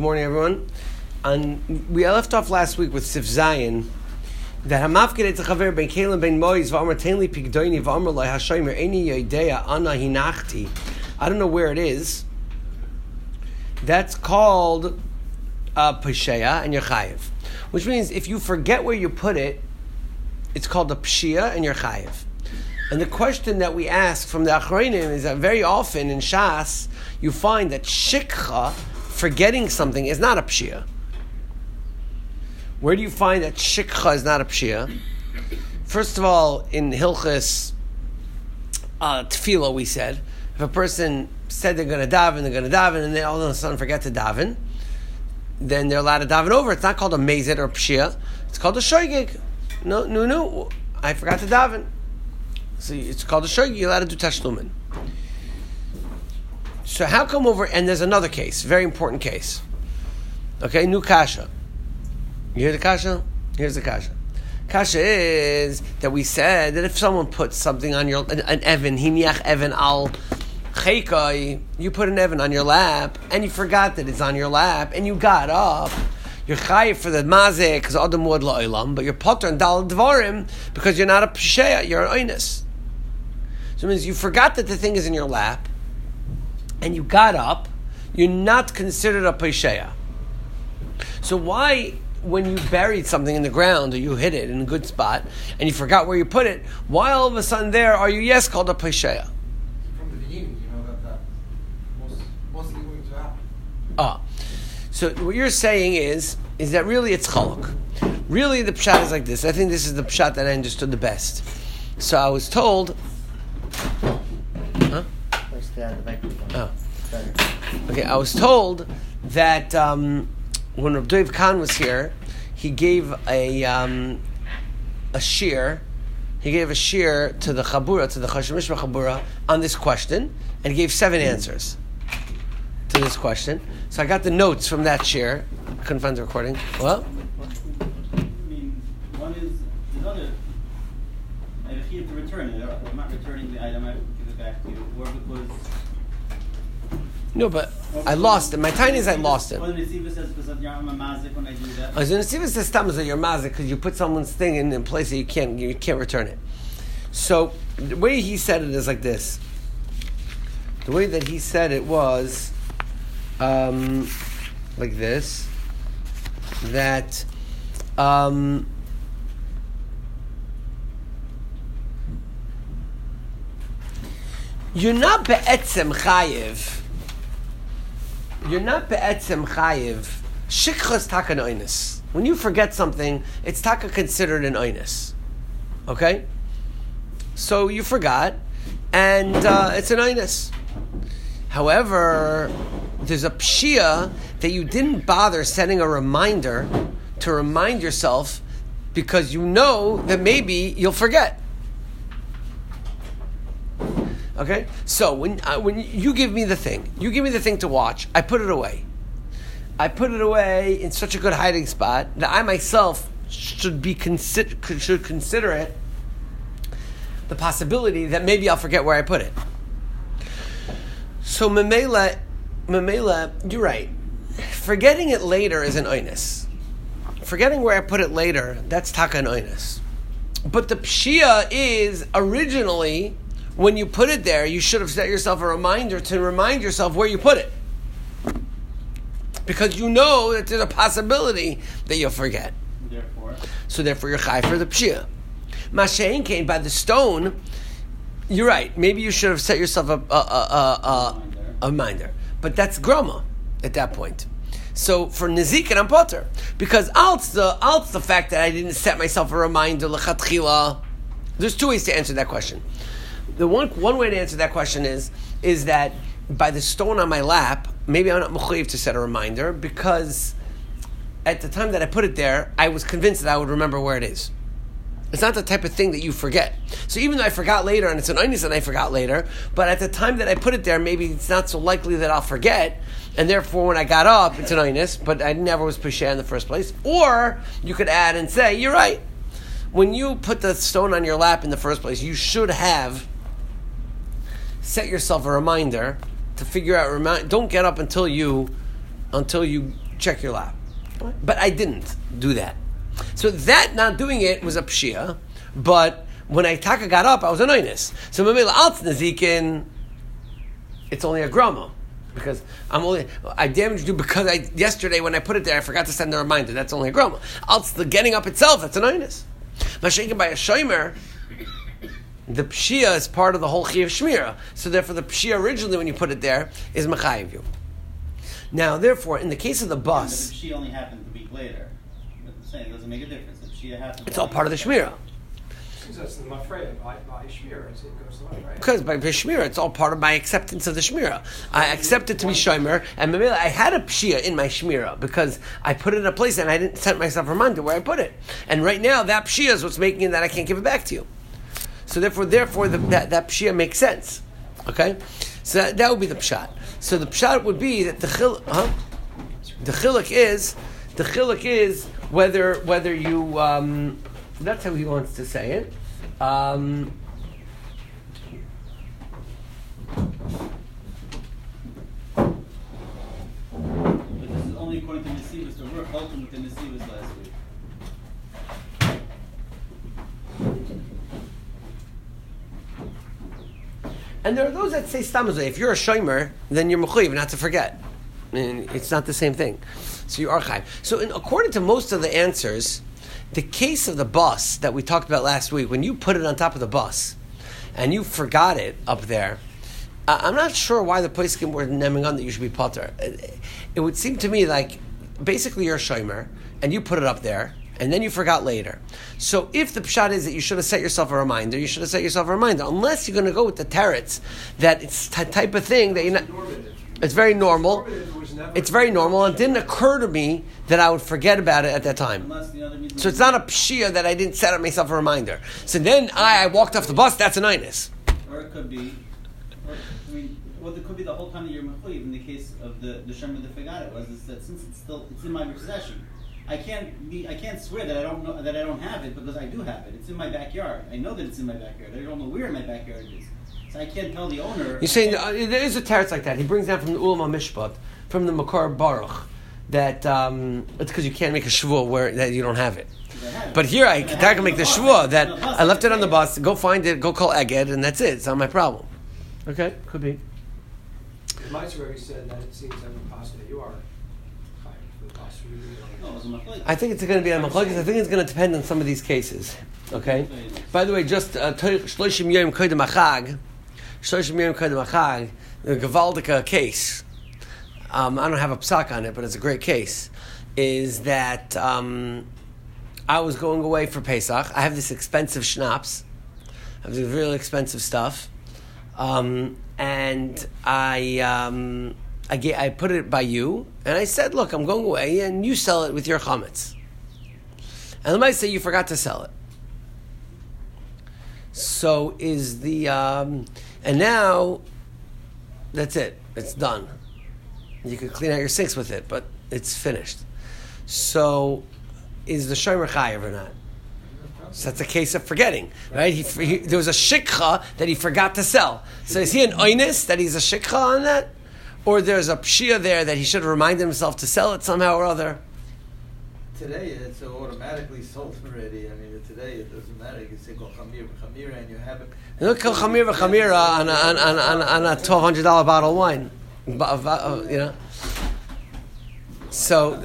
morning, everyone. We left off last week with Sif Zayin that Hamafkid Etzachaver ben Kalim ben Moiz v'Amar Tenli Pigdoini v'Amar Lai Hashomer Eini Yoidea Ana Hinachti. I don't know where it is. That's called Pesheya and you're Chayiv, which means if you forget where you put it, it's called a Pshia and you're Chayiv. And the question that we ask from the Achronim is that very often in Shas you find that Shikha, forgetting something, is not a Pshia. Where do you find that Shikha is not a Pshia? First of all, in Hilchis Tefillah we said, if a person said they're going to daven, and they all of a sudden forget to daven, then they're allowed to daven over. It's not called a mezid or pshia. It's called a shoygig. No, I forgot to daven. So it's called a shoygig. You're allowed to do tashlumin. So how come over, and there's another case, very important case. Okay, new kasha. You hear the kasha? Here's the kasha. Kasha is that we said that if someone puts something on your, an evan, hiniach evan al cheikai, you put an evan on your lap, and you forgot that it's on your lap, and you got up, you're chayiv for the mazeh, because adam wud la'olam, but you're potter and dal dvarim, because you're not a psheya, you're an oinus. So it means you forgot that the thing is in your lap, and you got up, you're not considered a psheya. So why, when you buried something in the ground, or you hit it in a good spot, and you forgot where you put it, why all of a sudden there are you, yes, called a psheya? So what you're saying is that really it's chaluk. Really the pshat is like this. I think this is the pshat that I understood the best. So I was told... Okay, I was told that when Rav Dov Khan was here, he gave a shir. He gave a shir to the Chabura, to the Chashem Mishpah Chabura, on this question, and he gave 7 answers to this question. So I got the notes from that share. I couldn't find the recording. Well? I mean, one is another. I have here to return it. I'm not returning the item. I have to give it back to you. Or because... No, but I lost it. My tiny is I lost it. Well, the Nesiva says because I'm a mazik when I do that. The Nesiva says that you're mazik because you put someone's thing in a place that you can't return it. So the way he said it is like this. The way that he said it was... like this, that you're not be'etzem chayiv. You're not be'etzem chayiv. Shikha is taka an oinus. When you forget something, it's taka considered an oinus. Okay? So you forgot, and it's an oinus. However, there's a pshia that you didn't bother setting a reminder to remind yourself because you know that maybe you'll forget. Okay? So when you give me the thing, to watch, I put it away. I put it away in such a good hiding spot that I myself should consider it the possibility that maybe I'll forget where I put it. So Memela, you're right. Forgetting it later is an oinus. Forgetting where I put it later, that's taka an oinus. But the pshia is originally, when you put it there, you should have set yourself a reminder to remind yourself where you put it. Because you know that there's a possibility that you'll forget. Therefore you're chai for the pshia. Mashein came by the stone. You're right. Maybe you should have set yourself a reminder. But that's grama at that point. So for Nezikin, I'm potter. Because alt's the fact that I didn't set myself a reminder, l'chatchila. There's 2 ways to answer that question. The one way to answer that question is that by the stone on my lap, maybe I'm not mechuyev to set a reminder because at the time that I put it there, I was convinced that I would remember where it is. It's not the type of thing that you forget. So even though I forgot later, and it's an oinus and I forgot later, but at the time that I put it there, maybe it's not so likely that I'll forget, and therefore when I got up, it's an oinus, but I never was pesheya in the first place. Or you could add and say, you're right. When you put the stone on your lap in the first place, you should have set yourself a reminder to figure out. Don't get up until you check your lap. But I didn't do that. So that not doing it was a pshia, but when I taka got up, I was an oinus. So Mamela Alts Nazikin, it's only a grama. Because I damaged you because yesterday when I put it there, I forgot to send a reminder. That's only a grama. Alts, the getting up itself, that's an oinus. Mashenkin by a shomer, the pshia is part of the whole chiyuv shmira. So therefore the pshia originally when you put it there is mechayiv you. Now therefore, in the case of the bus... But the pshia only happened a week later. But I'm saying it doesn't make a difference. The pshia happened... It's all part of the shmira. That's the mafreya by shmira, as it goes along, right? Because by shmira, it's all part of my acceptance of the shmira. I accept it to be shomer, and maybe I had a pshia in my shmira because I put it in a place and I didn't set myself a reminder where I put it. And right now, that pshia is what's making it that I can't give it back to you. So therefore, that pshia makes sense. Okay, so that would be the pshat. So the pshat would be that the chiluk is whether you. That's how he wants to say it. But this is only according to Nesivos. So we're halting with the Nesivos last week. And there are those that say stamazay. If you're a shomer, then you're mechuyev not to forget. And it's not the same thing. So you are chayv. So according to most of the answers, the case of the bus that we talked about last week, when you put it on top of the bus and you forgot it up there, I'm not sure why the poskim were naming on that you should be potter. It would seem to me like basically you're a shomer and you put it up there and then you forgot later. So if the pshat is that you should have set yourself a reminder, you should have set yourself a reminder. Unless you're going to go with the teretz that it's the type of thing that you're not... It's very normal. It's very normal. And it didn't occur to me that I would forget about it at that time. So it's not a pshia that I didn't set up myself a reminder. So then I walked off the bus, that's an inus. Or it could be, it could be the whole time that you're mechuyev. In the case of the shemer that forgot it was that since it's in my possession, I can't swear that I don't have it because I do have it. It's in my backyard. I know that it's in my backyard. I don't know where in my backyard it is. So I can't tell the owner. You're saying there is a teretz like that. He brings down from the Ulam HaMishpat, from the Makar Baruch, that it's because you can't make a shvuah where that you don't have it. But here I can make the shvuah that I left it on the bus. Go find it. Go call Eged, and that's it. It's not my problem. Okay, could be. The Meister already said that it seems impossible that you are for the bus. I think it's going to be a machlokes. I think it's going to depend on some of these cases. Okay. By the way, just Shloshim Yom Kodem Achag, the Gevaldika case. I don't have a psak on it, but it's a great case. Is that I was going away for Pesach. I have this expensive schnapps. I have this really expensive stuff, and I put it by you, and I said, "Look, I'm going away, and you sell it with your chametz." And they might say you forgot to sell it. So is the and now that's it. It's done. You could clean out your sinks with it, but it's finished. So is the shomer chayav or not? So that's a case of forgetting, right? There was a shikha that he forgot to sell. So is he an oinus that he's a shikha on that? Or there's a pshia there that he should have reminded himself to sell it somehow or other? Today it's automatically sold already. I mean, today it doesn't matter. You can say kol chamir v'chamira and you have it. Look, kol chamir v'chamira on a $1,200 bottle of wine, you know. So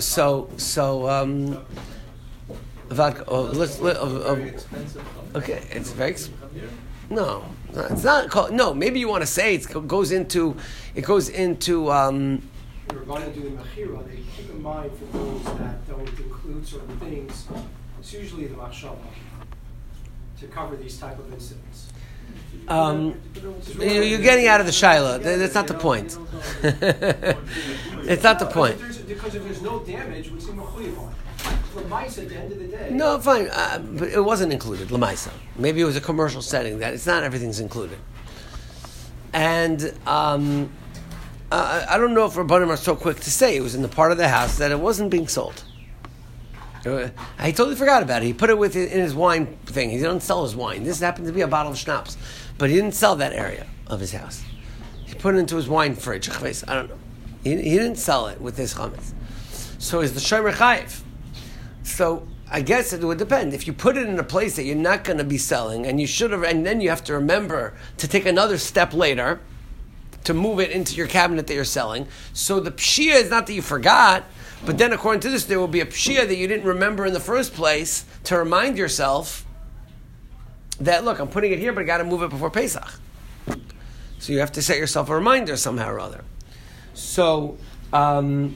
Very expensive. Okay, it's very expensive. No, it's not called. No, maybe you want to say it goes into. If you're going to do the mechira, they keep in mind for those that don't include certain things. It's usually the machshava to cover these type of incidents. You're getting out of the shaila. That's not the point. It's not the point. Because if there's no damage, what's the mechuyev on? Lemaisa at the end of the day. No, fine, but it wasn't included. Lemaisa. Maybe it was a commercial setting that it's not everything's included. And I don't know if Rabbanim are so quick to say it was in the part of the house that it wasn't being sold. I totally forgot about it. He put it in his wine thing. He didn't sell his wine. This happened to be a bottle of schnapps, but he didn't sell that area of his house. He put it into his wine fridge. I don't know. He didn't sell it with his chametz. So is the shomer chayiv? So I guess it would depend. If you put it in a place that you're not going to be selling, and you should have, and then you have to remember to take another step later to move it into your cabinet that you're selling. So the pshia is not that you forgot, but then according to this, there will be a pshia that you didn't remember in the first place to remind yourself that, look, I'm putting it here, but I got to move it before Pesach. So you have to set yourself a reminder somehow or other. So, and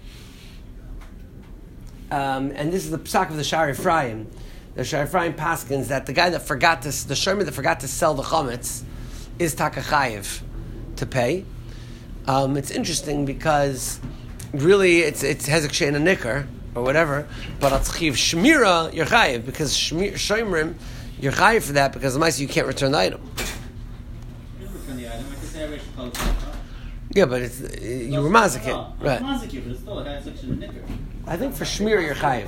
this is the psak of the Sha'ar Ephraim. The Sha'ar Ephraim paskins that the guy that forgot to, the shomer that forgot to sell the chametz is takachayev to pay. It's interesting because really it's hezek she'ein nikar or whatever, but atzchiv shmira you're chayev because shomrim you're chayev for that because the you can't return the item. You can return the item. I could say I wish to call it. Yeah, but it's you were mazik it, right? Mazik it, but it's still a hezek she'ein nikar. I think for shmira you're chayev.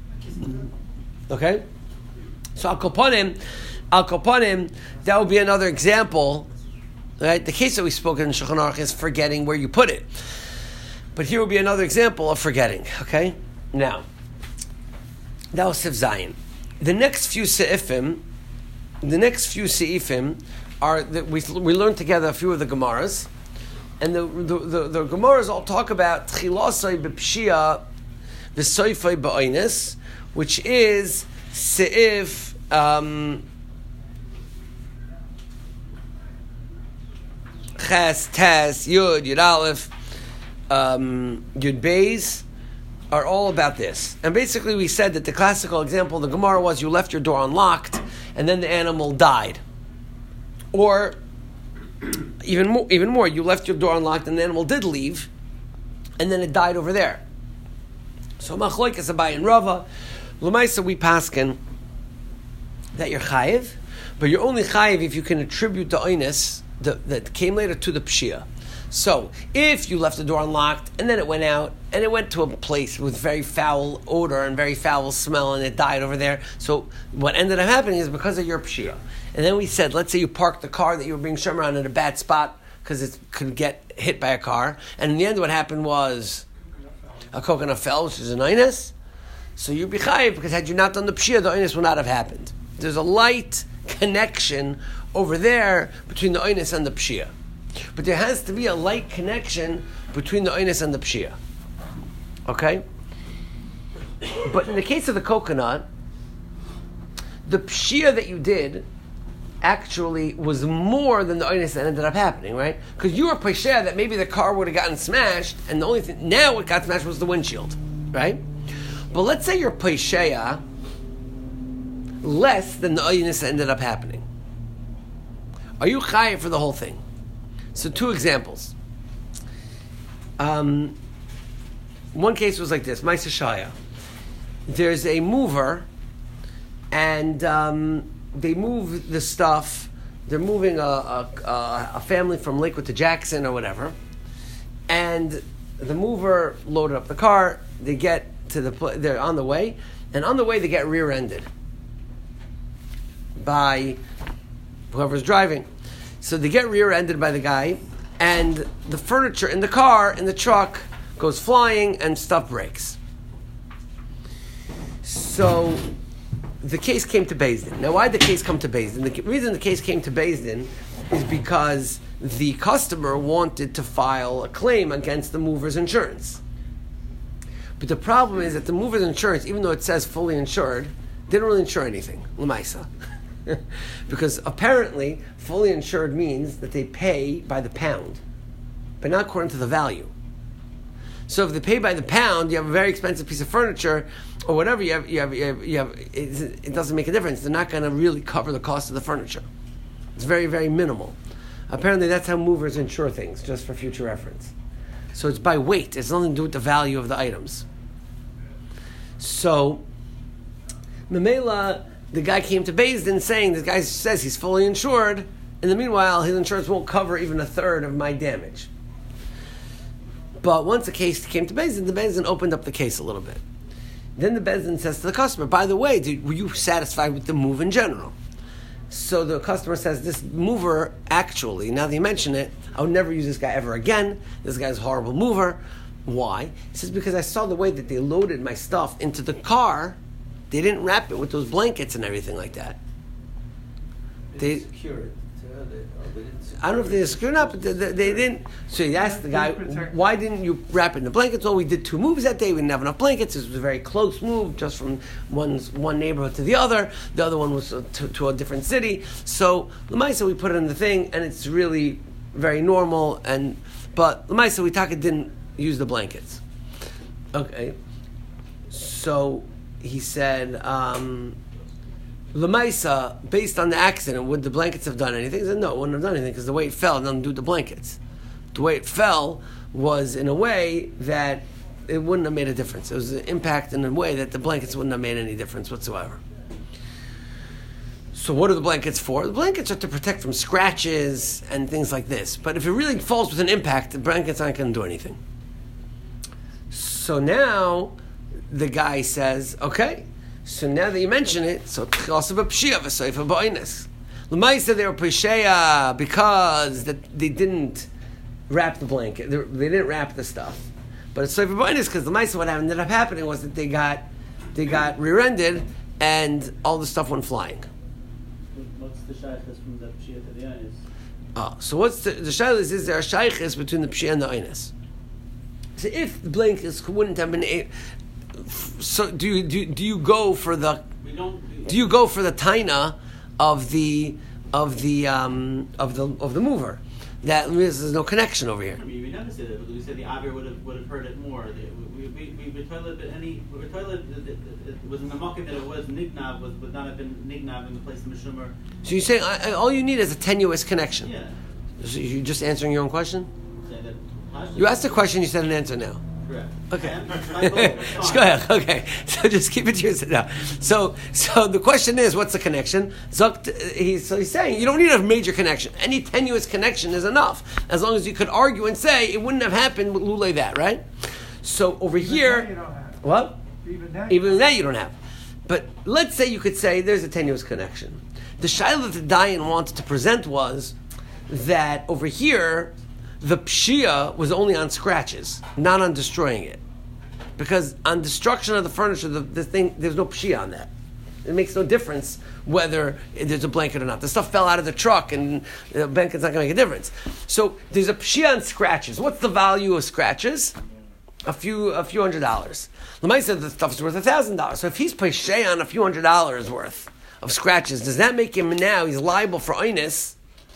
Okay, so al kopanim, that would be another example. Right? The case that we spoke in Shulchan Aruch is forgetting where you put it. But here will be another example of forgetting. Okay? Now, that was Sif Zayin. The next few seifim are that we learned together a few of the Gemaras, and the Gemaras all talk about Tchilasai b'pshia v'soifai ba'oines, which is seif. Ches, Tes, Yud, Yud Aleph, Yud Beis are all about this. And basically we said that the classical example of the Gemara was you left your door unlocked and then the animal died. Or even more, you left your door unlocked and the animal did leave and then it died over there. So Machloikas Abai and Rava, L'maisa we paskin that you're chayiv, but you're only chayiv if you can attribute the oinus that came later to the pshia. So, if you left the door unlocked, and then it went out, and it went to a place with very foul odor and very foul smell, and it died over there, so what ended up happening is because of your pshia. And then we said, let's say you parked the car that you were being shomer on in a bad spot, because it could get hit by a car, and in the end what happened was a coconut fell, which is an oinus, so you'd be chayiv, because had you not done the pshia, the oinus would not have happened. There's a light connection over there between the oinus and the pshia. But there has to be a light connection between the oinus and the pshia. Okay? But in the case of the coconut, the pshia that you did actually was more than the oinus that ended up happening, right? Because you were pesheh that maybe the car would have gotten smashed, and the only thing now what got smashed was the windshield, right? But let's say you're pesheh less than the oinus that ended up happening. Are you chayiv for the whole thing? So two examples. One case was like this, Ma'aseh Shaya. There's a mover, and they move the stuff. They're moving a family from Lakewood to Jackson or whatever, and the mover loaded up the car. They get to they're on the way, and on the way they get rear-ended by whoever's driving. So they get rear-ended by the guy, and the furniture in the car, in the truck, goes flying and stuff breaks. So the case came to Beis Din. Now, why did the case come to Beis Din? The reason the case came to Beis Din is because the customer wanted to file a claim against the mover's insurance. But the problem is that the mover's insurance, even though it says fully insured, didn't really insure anything, l'maisa. Because apparently, fully insured means that they pay by the pound, but not according to the value. So if they pay by the pound, you have a very expensive piece of furniture, or whatever you have. It doesn't make a difference. They're not going to really cover the cost of the furniture. It's very, very minimal. Apparently, that's how movers insure things, just for future reference. So it's by weight. It's nothing to do with the value of the items. So, Memela, the guy came to Beis Din saying, this guy says he's fully insured. In the meanwhile, his insurance won't cover even a third of my damage. But once the case came to Beis Din, the Beis Din opened up the case a little bit. Then the Beis Din says to the customer, by the way, were you satisfied with the move in general? So the customer says, this mover, actually, now that you mention it, I would never use this guy ever again. This guy's a horrible mover. Why? He says, because I saw the way that they loaded my stuff into the car. They didn't wrap it with those blankets and everything like that. They secure it. I don't know if they secured it or not, but they didn't. So he asked the guy, why didn't you wrap it in the blankets? Well, we did 2 moves that day. We didn't have enough blankets. This was a very close move, just from one neighborhood to the other. The other one was to a different city. So, Lamaisa, we put it in the thing, and it's really very normal. But Lamaisa, we didn't use the blankets. Okay. So, he said, Lamaisa, based on the accident, would the blankets have done anything? He said, no, it wouldn't have done anything because the way it fell didn't do the blankets. The way it fell was in a way that it wouldn't have made a difference. It was an impact in a way that the blankets wouldn't have made any difference whatsoever. So what are the blankets for? The blankets are to protect from scratches and things like this. But if it really falls with an impact, the blankets aren't going to do anything. So now the guy says, okay, so now that you mention it, so also b'pshia v'soifa b'oines. L'maisa they were p'shia because they didn't wrap the blanket. They didn't wrap the stuff. But it's soifa b'oines because l'maisa what ended up happening was that they got rear-ended and all the stuff went flying. What's the shaykhis from the p'shia to the oines? So what's the shaykhis is there a shaykhis between the p'shia and the oines? So if the blankets wouldn't have been so do you go for the taina of the mover that there's no connection over here? I mean, we never said that, but we said the Avir would have heard it more. We toilet that it was in the market that it was nignav would not have been nignav in the place of Meshumer. So you're saying all you need is a tenuous connection. Yeah. So you're just answering your own question. You asked a question, you said an answer now. Correct. Okay. Just go ahead. Okay. So just keep it to yourself now. So the question is, what's the connection? He's saying you don't need a major connection. Any tenuous connection is enough, as long as you could argue and say it wouldn't have happened with lule that, right? So over here, you don't have. what? Even that you don't have. But let's say you could say there's a tenuous connection. The shaila that the Dayan wanted to present was that over here, the pshia was only on scratches, not on destroying it. Because on destruction of the furniture, the thing, there's no pshia on that. It makes no difference whether there's a blanket or not. The stuff fell out of the truck and the blanket's not going to make a difference. So there's a pshia on scratches. What's the value of scratches? A few $100s. Lamai said the stuff's worth $1,000. So if he's pshia on a few $100 worth of scratches, does that make him now, he's liable for oinus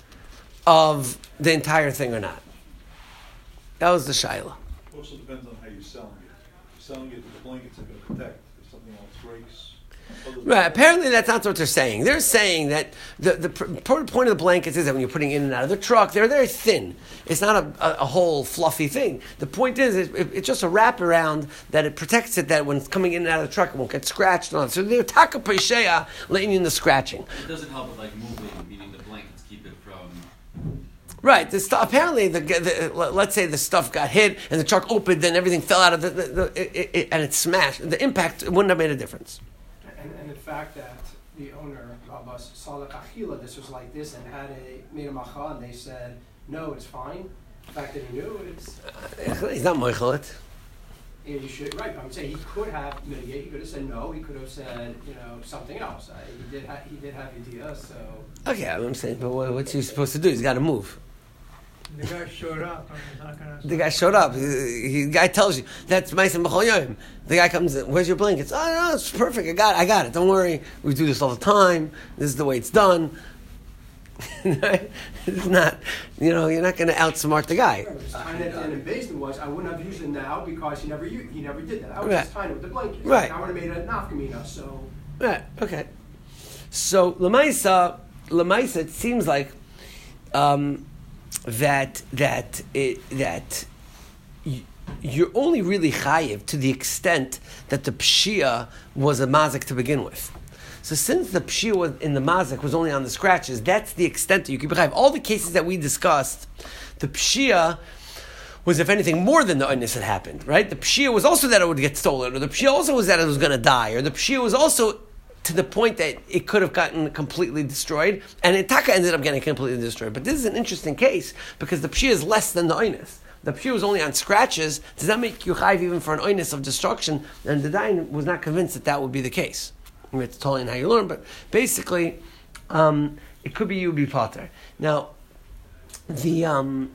of the entire thing or not? That was the shaila. Also depends on how you're selling it. If you're selling it with the blankets are going to protect. If something else breaks. Right. Apparently, that's not what they're saying. They're saying that the point of the blankets is that when you're putting in and out of the truck, they're very thin. It's not a whole fluffy thing. The point is, it's just a wraparound that it protects it. That when it's coming in and out of the truck, it won't get scratched on. So they're taka pesheya, letting you in the scratching. It doesn't help with moving, meaning the blankets keep it from. Right. The stuff. Apparently, let's say the stuff got hit and the truck opened, and everything fell out of and it smashed. The impact wouldn't have made a difference. And the fact that the owner, Abbas, saw the Achila, this was like this, and made a macha, and they said, no, it's fine. The fact that he knew it's... he's not moichelet. Yeah, you should, right, I'm saying he could have mitigated, he could have said no, he could have said, something else. He did have ideas, so... Okay, I'm saying, but what's he supposed to do? He's got to move. The guy showed up. The guy showed up. The guy tells you that's Ma'aseh B'chol Yom. The guy comes in. Where's your blankets? Oh no, it's perfect. I got it. Don't worry. We do this all the time. This is the way it's done. It's not. You're not going to outsmart the guy. And the basement was I wouldn't have used it now because he never did that. I was just tying it with the blankets. Right. I would have made a nafkamina. So. Right. Okay. So Lamaisa, it seems like. That you're only really chayiv to the extent that the pshia was a mazik to begin with. So since the pshia was in the mazik was only on the scratches, that's the extent that you can be chayiv. All the cases that we discussed, the pshia was, if anything, more than the oinus had happened, right? The pshia was also that it would get stolen, or the pshia also was that it was going to die, or the pshia was also to the point that it could have gotten completely destroyed, and Itaka ended up getting completely destroyed. But this is an interesting case, because the pshia is less than the oinus. the pshia was only on scratches, does that make you chayiv even for an oinus of destruction? And the Dayan was not convinced that would be the case. I mean, it's totally in how you learn, but basically, it could be you would be potter. Now, Rabbi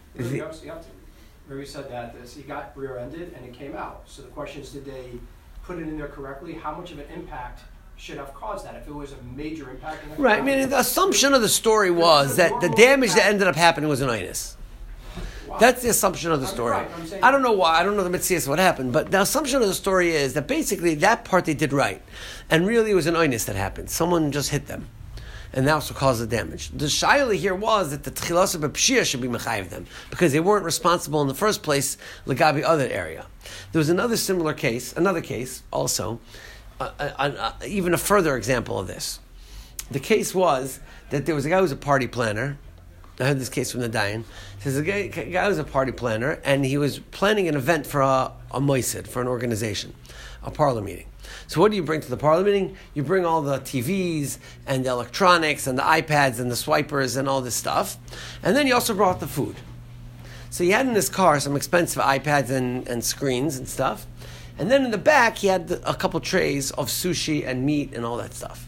said that he got rear-ended and it came out. So the question is, did they put it in there correctly? How much of an impact should have caused that? If it was a major impact, right? I mean, the assumption of the story was that the damage that ended up happening was an oinus. Wow. That's the assumption of the story. Right, I don't know why. I don't know the mitzvahs what happened, but the assumption of the story is that basically that part they did right, and really it was an oinus that happened. Someone just hit them, and that also caused the damage. The shayla here was that the tchilas b'pshia should be mechayiv them because they weren't responsible in the first place. Legabi other area. There was another similar case, also, even a further example of this. The case was that there was a guy who was a party planner. I heard this case from the Dayan. Says a guy was a party planner, and he was planning an event for a moisid, for an organization, a parlor meeting. So what do you bring to the parlor meeting? You bring all the TVs and the electronics and the iPads and the swipers and all this stuff. And then you also brought the food. So he had in his car some expensive iPads and screens and stuff. And then in the back, he had a couple trays of sushi and meat and all that stuff.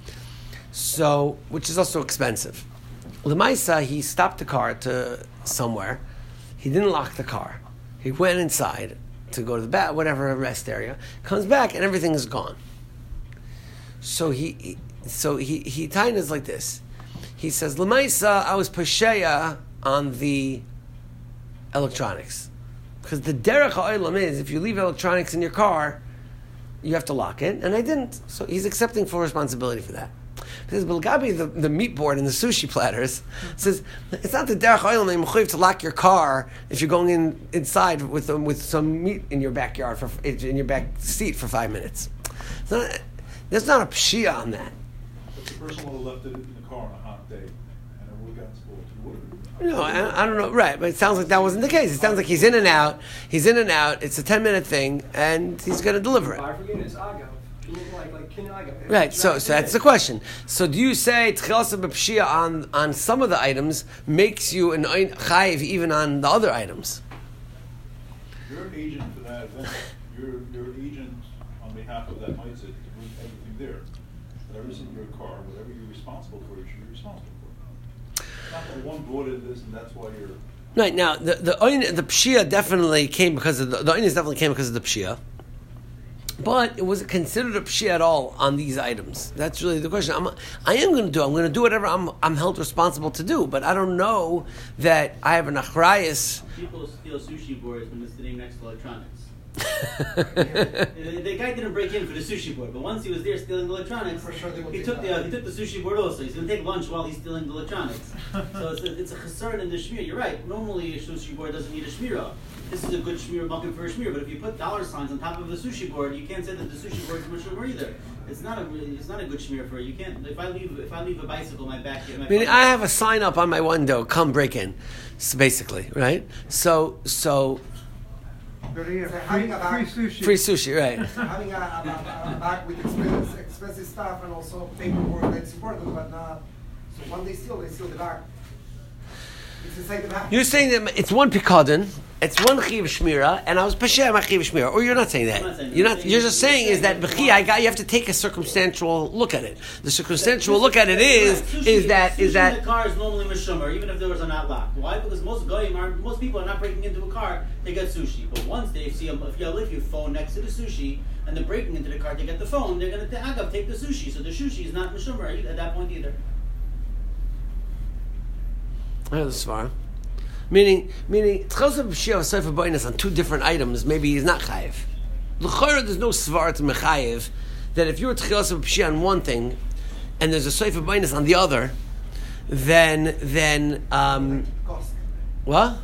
So, which is also expensive. L'maisa, he stopped the car to somewhere. He didn't lock the car. He went inside to go to the back, whatever rest area. Comes back and everything is gone. So he tainas like this. He says, "L'maisa, I was pasheya on the electronics, because the derech ha'olam is if you leave electronics in your car, you have to lock it, and I didn't. So he's accepting full responsibility for that." Because Bilgabi, the meat board and the sushi platters, says it's not the derech ha'olam to lock your car if you're going inside with some meat in your backyard in your back seat for 5 minutes. There's not a pshia on that. But the person would have left it in the car on a hot day, and it would have gotten spoiled. No, I don't know. Right, but it sounds like that wasn't the case. It sounds like he's in and out. It's a 10-minute thing, and he's going to deliver it. Right, so that's the question. So do you say tchilas b'pshia on some of the items makes you an chayiv even on the other items? You're an agent for that event. You're an agent on behalf of that mindset to bring everything there. Whatever's in your car, whatever you're responsible for, you should be responsible for. It's not that one brought in this and that's why you're... Right, now the pshia definitely came because of the oinus definitely came because of the pshia. But it wasn't considered a pshia at all on these items. That's really the question. I'm going to do whatever I'm held responsible to do, but I don't know that I have an achrayus. People steal sushi boards when they're sitting next to electronics. The guy didn't break in for the sushi board, but once he was there stealing the electronics, he took the sushi board also. He's going to take lunch while he's stealing the electronics. So it's a chesed in the shmir. You're right. Normally a sushi board doesn't need a shmirah. This is a good shmir, bucket for a shmir. But if you put dollar signs on top of the sushi board, you can't say that the sushi board is mashumar either. It's not a good shmir for it. You can't. If I leave a bicycle in my back, I have a sign up on my window. Come break in. So basically, right? So. Free sushi, right? Having a bag with expensive stuff and also paperwork, that's important. But so when they steal the bag. It's inside the bag. You're saying that it's one pikadon, it's one chiv shmira, and I was pasher my chiv shmira. Or you're not saying that. You're just saying is that you have to take a circumstantial look at it. The circumstantial look at it is that in the car is normally mishumer, even if doors are not locked. Why? Because most people are not breaking into a car. They get sushi, but once they see if you leave your phone next to the sushi and they're breaking into the car to get the phone, they're going to take the sushi. So the sushi is not mishumer at that point either. That's far. Meaning, tchilas b'pshia v'sofer b'oinus on two different items, maybe he's not chayiv. L'chora, there's no svar to mechayiv that if you're tchilas b'pshia on one thing and there's a sofer b'oinus on the other, then what?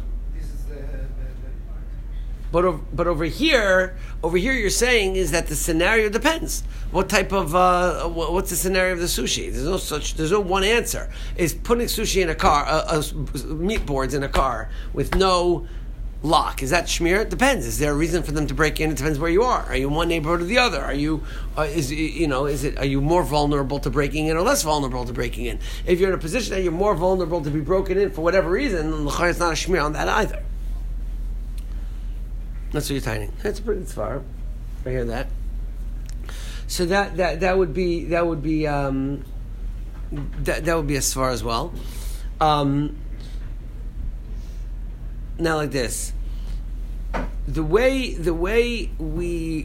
But over here you're saying is that the scenario depends. What type of what's the scenario of the sushi? There's no one answer. Is putting sushi in a car, meat boards in a car with no lock, is that shmir? It depends. Is there a reason for them to break in? It depends where you are. Are you in one neighborhood or the other? Are you are you more vulnerable to breaking in or less vulnerable to breaking in? If you're in a position that you're more vulnerable to be broken in for whatever reason, then it's not a shmir on that either. That's what you're tightening. That's a pretty good svara. I hear that. So that would be that would be a svara as well. Now like this. The way we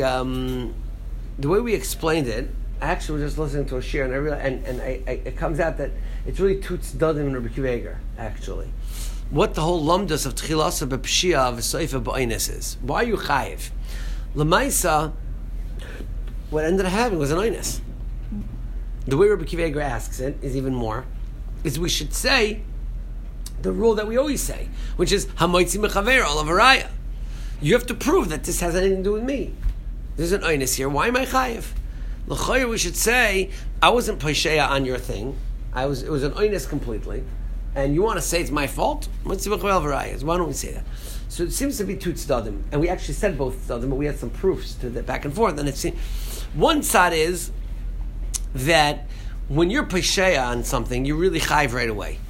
explained it, I actually was just listening to a shir, and I realized, and it comes out that it's really two tzdadim in Rabbi Akiva Eiger, actually. What the whole lumdus of tchilasa b'pshia v'soifa b'oines is. Why are you chayiv? L'maisa, what ended up having was an oines. The way Rabbi Akiva Eiger asks it is even more, is we should say the rule that we always say, which is hamoitzi mechaver olav haraya. You have to prove that this has anything to do with me. There's an oines here. Why am I chayiv? L'chayr, we should say I wasn't posheya on your thing. It was an oines completely, and you want to say it's my fault? Why don't we say that? So it seems to be two tzdadim, and we actually said both tzdadim, but we had some proofs to that back and forth. And it's one side is that when you're posheya on something, you really chayiv right away.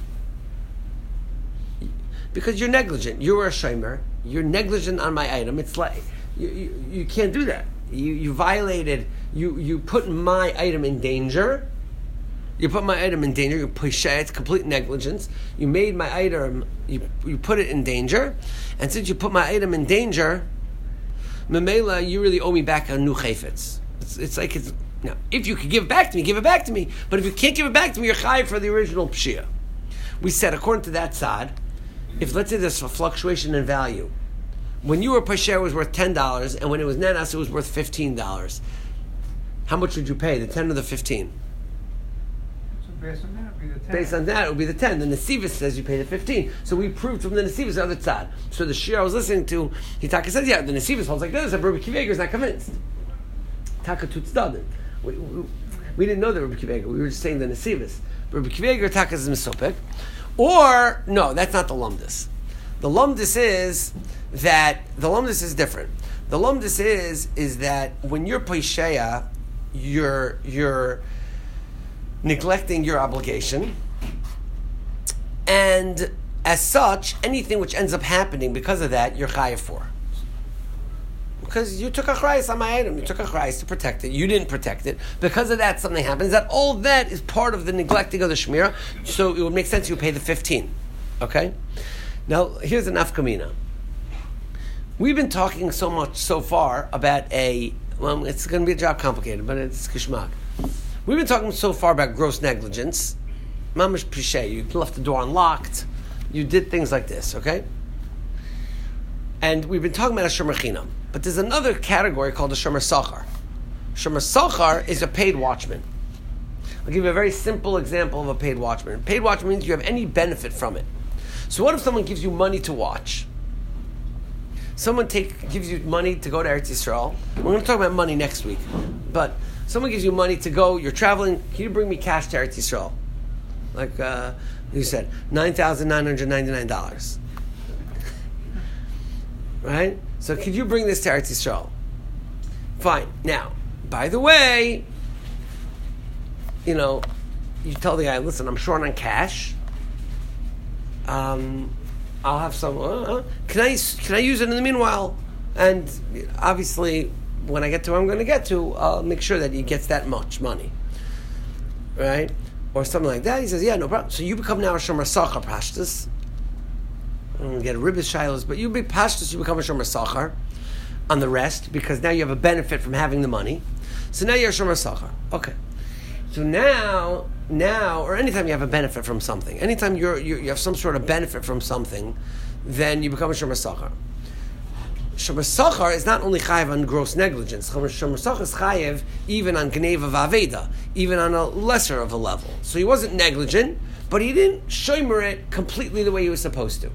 Because you're negligent. You're a shomer. You're negligent on my item. It's like you can't do that. You violated. You put my item in danger. You put my item in danger. You push it. It's complete negligence. You made my item. You put it in danger, and since you put my item in danger, memela, you really owe me back a new chayfetz. It's like it's now. If you could give it back to me, give it back to me. But if you can't give it back to me, you're chayiv for the original pshia. We said according to that side. If let's say there's a fluctuation in value, when you were posher it was worth $10, and when it was nenas it was worth $15. How much would you pay? The 10 or the 15? So based on that, it would be the 10. Based on that, it would be the 10. The Nesivus says you pay the 15. So we proved from the Nesivus the other side. So the shir I was listening to, Hitaka says, yeah, the Nesivus holds like this. Rabbi Akiva Eiger is not convinced. Taka tutzdadim. We didn't know that Rabbi Akiva Eiger. We were just saying the Nesivus. Rabbi Akiva Eiger Taka is misopek. Or, no, that's not the lumdus. The lumdus is different. The lumdus is that when you're posheya, you're neglecting your obligation, and as such, anything which ends up happening because of that, you're chayav for. Because you took a chayes on my item, you took a chayes to protect it, you didn't protect it. Because of that, something happens. That all that is part of the neglecting of the shmira. So it would make sense you pay the 15. Okay. Now here's an nafkamina. We've been talking so much so far about it's going to be a job complicated, but it's kishmak. We've been talking so far about gross negligence. Mamash pishay, you left the door unlocked, you did things like this, okay? And we've been talking about a shomer chinam. But there's another category called a shomer sachar. Shomer sachar is a paid watchman. I'll give you a very simple example of a paid watchman. A paid watchman means you have any benefit from it. So what if someone gives you money to watch? Someone gives you money to go to Eretz Yisrael. We're going to talk about money next week. But someone gives you money to go, you're traveling, can you bring me cash to Eretz Yisrael? Like you said, $9,999. Right? So could you bring this to Eretz Yisrael? Fine. Now, by the way, you tell the guy, listen, I'm short on cash. I'll have some. Can I use it in the meanwhile? And obviously, when I get to where I'm going to get to, I'll make sure that he gets that much money, right? Or something like that. He says, yeah, no problem. So you become now a shomer sachar pashtus. I'm going to get a ribbis shilos, but you be pashtus. You become a shomer sachar on the rest because now you have a benefit from having the money. So now you're a shomer sachar. Okay. So now, or anytime you have a benefit from something, anytime you have some sort of benefit from something, then you become a shomer sachar. Shomer sachar is not only chayiv on gross negligence. Shomer sachar is chayiv even on gneva v'aveda, even on a lesser of a level. So he wasn't negligent, but he didn't shomer it completely the way he was supposed to.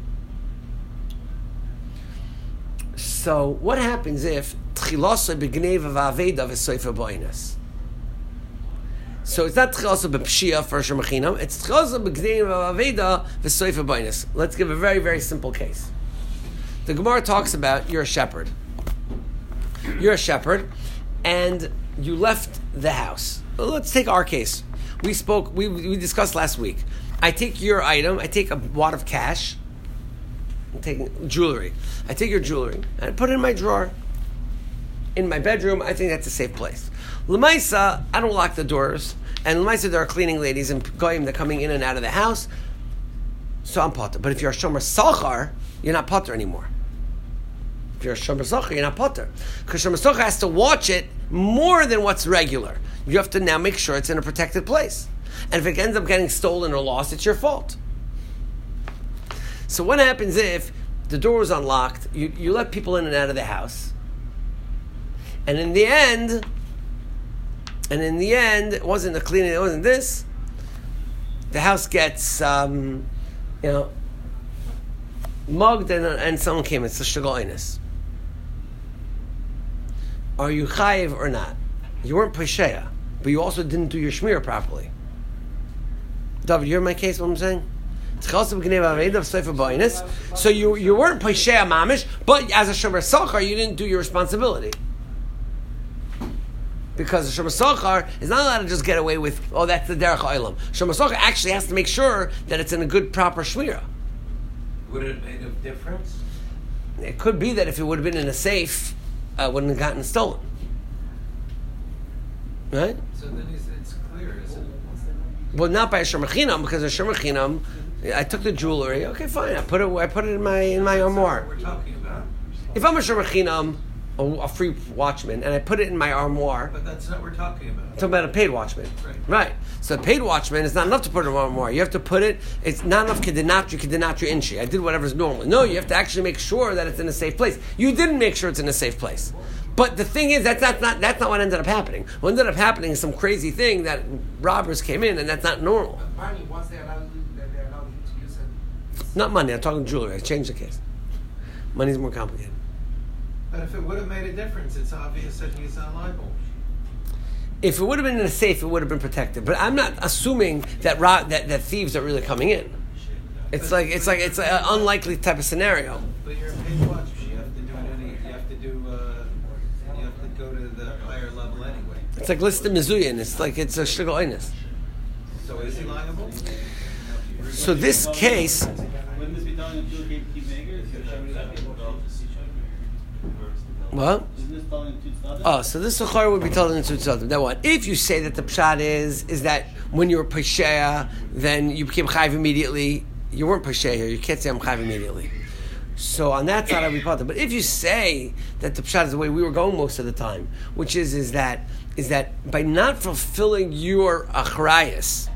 So what happens if tchilasa b'gneva v'aveda v'soifa b'oines? So it's not tchilasa b'pshia for shomer chinam. It's tchilasa b'gneva v'aveda v'soifa b'oines. Let's give a very, very simple case. The Gemara talks about you're a shepherd. You're a shepherd, and you left the house. Well, let's take our case. We discussed last week. I take your item, I take a wad of cash, taking jewelry. I take your jewelry and I put it in my drawer. In my bedroom, I think that's a safe place. L'maisa, I don't lock the doors. And l'maisa, there are cleaning ladies and goyim that are coming in and out of the house. So I'm potter. But if you're a shomer sachar, you're not potter anymore. If you're a shomer sachar, you're not potter. Because shomer sachar has to watch it more than what's regular. You have to now make sure it's in a protected place. And if it ends up getting stolen or lost, it's your fault. So what happens if the door is unlocked, you let people in and out of the house, and in the end, it wasn't the cleaning, it wasn't this, the house gets, mugged and someone came, it's a shagol. Are you chayiv or not? You weren't pesheya, but you also didn't do your shmir properly. David, you hear my case, what I'm saying? So you weren't pesheya mamish, but as a shomer sachar, you didn't do your responsibility. Because the shomer sachar is not allowed to just get away with, that's the derech ha'olam. Shomer sachar actually has to make sure that it's in a good, proper shmira. Would it have made a difference? It could be that if it would have been in a safe, it wouldn't have gotten stolen. Right? So then it's clear, isn't it? Well, not by a shomer chinam, because a shomer chinam, I took the jewelry. Okay, fine. I put it in my armoire. We're talking about. If I'm a shomer chinam, a free watchman, and I put it in my armoire. But that's not what we're talking about. I'm talking about a paid watchman. Right. So a paid watchman is not enough to put it in an armoire. You have to put it, it's not enough kedinatri inchi. I did whatever's normal. No, you have to actually make sure that it's in a safe place. You didn't make sure it's in a safe place. But the thing is, that's not what ended up happening. What ended up happening is some crazy thing that robbers came in, and that's not normal. Money, once they allow you to use it. Not money, I'm talking jewelry. I changed the case. Money's more complicated. But if it would have made a difference, it's obvious that he's not liable. If it would have been in a safe, it would have been protected. But I'm not assuming that that thieves are really coming in. It's an unlikely type of scenario. But you're a paid watchman. You have to go to the higher level anyway. It's like listed mizuyin. It's a shigol einus. So is he liable? So this case. Wouldn't this be done in two makers? What? Isn't this telling in two tzadim? Oh, so this suchar would be told in the two tzadim. Now what? If you say that the pshat is that when you were pesheya, then you became chayiv immediately. You weren't pesheya here. You can't say I'm chayiv immediately. So on that side, I'll be potter. But if you say that the pshat is the way we were going most of the time, which is that by not fulfilling your achrayus,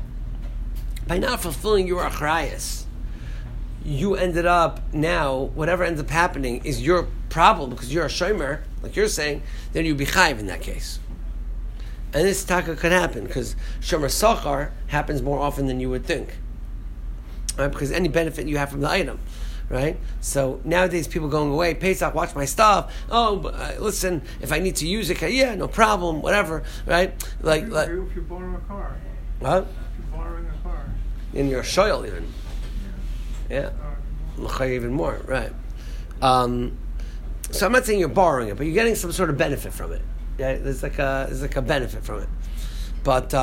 you ended up now, whatever ends up happening is your problem because you're a shomer, like you're saying, then you'd be chayiv in that case. And this taka could happen because shomer sachar happens more often than you would think. Right? Because any benefit you have from the item. Right? So nowadays people going away, Pesach, watch my stuff. Listen, if I need to use it, yeah, no problem, whatever. Right? Like if you're borrowing a car. What? If you're borrowing a car. In your shoyl even. Yeah. Even more, right. So I'm not saying you're borrowing it, but you're getting some sort of benefit from it. Yeah, there's like a benefit from it. But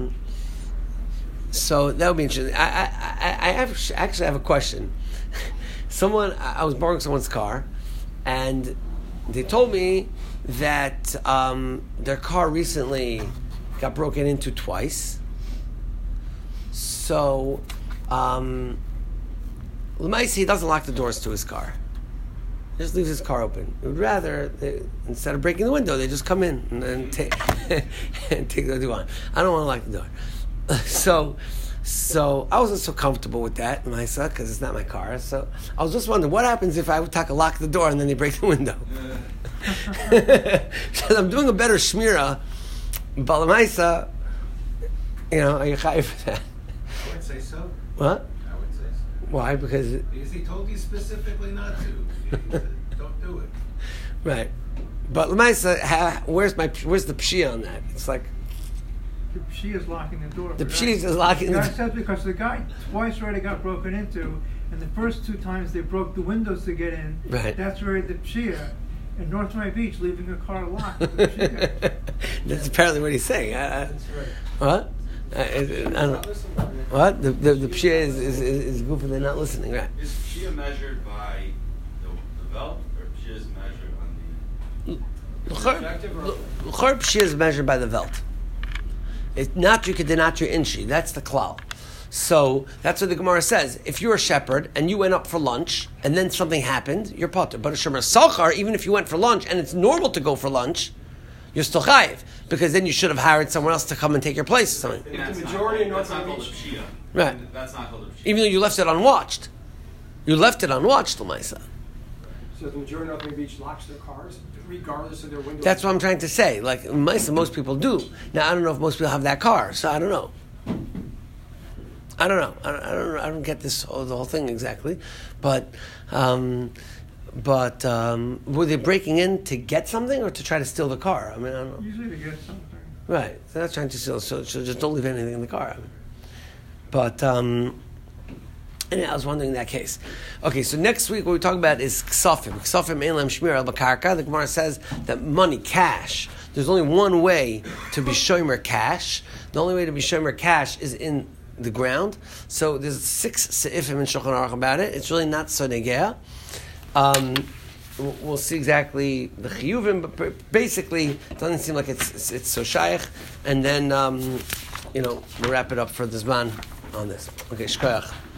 so that would be interesting. I actually have a question. I was borrowing someone's car, and they told me that their car recently got broken into twice. So, L'maisi, he doesn't lock the doors to his car. He just leaves his car open. He would rather, instead of breaking the window, they just come in and take the door. I don't want to lock the door. So I wasn't so comfortable with that, Maisa, because it's not my car. So I was just wondering, what happens if I would lock the door and then they break the window? Because I'm doing a better shmira, but Maisa, are you chayiv for that? I would say so. What? I would say so. Why? Because he told you specifically not to. He said, don't do it. Right. But Lamaisa, where's the pshia on that? It's like The pshia is locking the door. the pshia is locking The the guy says because the guy twice already got broken into, and the first two times they broke the windows to get in. Right. That's where the pshia in North Miami Beach, leaving a car locked. With the pshia. That's apparently what he's saying. That's right. What? I don't, what? The pshia is goofy. They're not listening, right? Is Shia measured by L'chor pshia is measured by the velt. It's not your inchi. That's the klal. So that's what the Gemara says. If you're a shepherd and you went up for lunch and then something happened, you're potter. But a shomer sachar, even if you went for lunch and it's normal to go for lunch, you're still chayiv, because then you should have hired someone else to come and take your place or something. The majority in North Beach. Right. That's not called a pshia. Even though you left it unwatched. You left it unwatched, L'maisa. So the majority of North Beach locks their cars, regardless of their window. That's what I'm trying to say. Like, L'maisa, most people do. Now, I don't know if most people have that car, so I don't know. I don't get the whole thing exactly, but were they breaking in to get something or to try to steal the car? I mean, I don't know. Usually to get something. Right, so that's trying to steal. So just don't leave anything in the car. I mean. But anyway, I was wondering in that case. Okay, so next week what we talk about is ksafim. Ksafim elam shmir al bakarka. The Gemara says that money, cash. There's only one way to be shomer cash. The only way to be shomer cash is in the ground. So there's 6 seifim in Shulchan Aruch about it. It's really not so negea. We'll see exactly the chiyuvim, but basically it doesn't seem like it's so shaykh. And then we'll wrap it up for the zman on this. Okay, shkoyach.